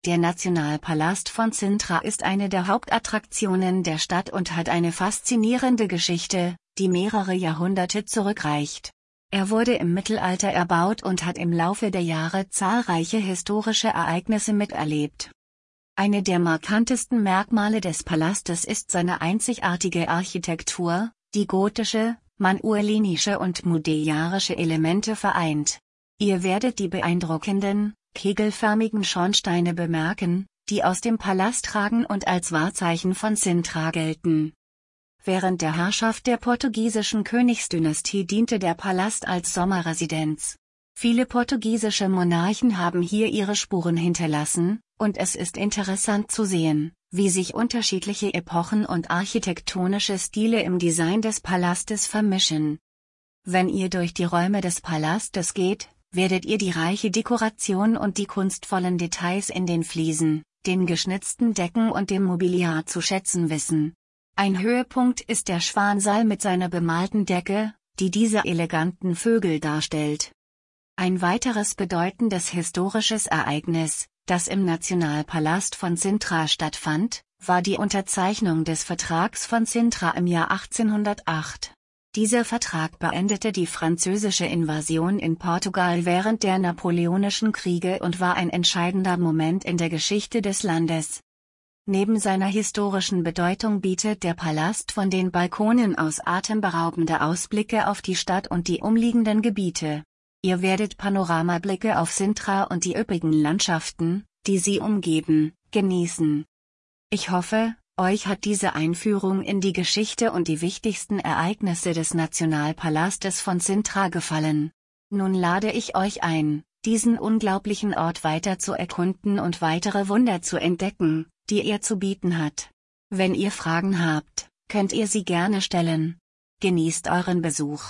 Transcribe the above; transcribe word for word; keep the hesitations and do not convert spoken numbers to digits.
Der Nationalpalast von Sintra ist eine der Hauptattraktionen der Stadt und hat eine faszinierende Geschichte, die mehrere Jahrhunderte zurückreicht. Er wurde im Mittelalter erbaut und hat im Laufe der Jahre zahlreiche historische Ereignisse miterlebt. Eine der markantesten Merkmale des Palastes ist seine einzigartige Architektur, die gotische, manuelinische und modiarische Elemente vereint. Ihr werdet die beeindruckenden, kegelförmigen Schornsteine bemerken, die aus dem Palast ragen und als Wahrzeichen von Sintra gelten. Während der Herrschaft der portugiesischen Königsdynastie diente der Palast als Sommerresidenz. Viele portugiesische Monarchen haben hier ihre Spuren hinterlassen, und es ist interessant zu sehen, wie sich unterschiedliche Epochen und architektonische Stile im Design des Palastes vermischen. Wenn ihr durch die Räume des Palastes geht, werdet ihr die reiche Dekoration und die kunstvollen Details in den Fliesen, den geschnitzten Decken und dem Mobiliar zu schätzen wissen. Ein Höhepunkt ist der Schwansaal mit seiner bemalten Decke, die diese eleganten Vögel darstellt. Ein weiteres bedeutendes historisches Ereignis, das im Nationalpalast von Sintra stattfand, war die Unterzeichnung des Vertrags von Sintra im Jahr achtzehnhundertacht. Dieser Vertrag beendete die französische Invasion in Portugal während der Napoleonischen Kriege und war ein entscheidender Moment in der Geschichte des Landes. Neben seiner historischen Bedeutung bietet der Palast von den Balkonen aus atemberaubende Ausblicke auf die Stadt und die umliegenden Gebiete. Ihr werdet Panoramablicke auf Sintra und die üppigen Landschaften, die sie umgeben, genießen. Ich hoffe, euch hat diese Einführung in die Geschichte und die wichtigsten Ereignisse des Nationalpalastes von Sintra gefallen. Nun lade ich euch ein, diesen unglaublichen Ort weiter zu erkunden und weitere Wunder zu entdecken, die er zu bieten hat. Wenn ihr Fragen habt, könnt ihr sie gerne stellen. Genießt euren Besuch.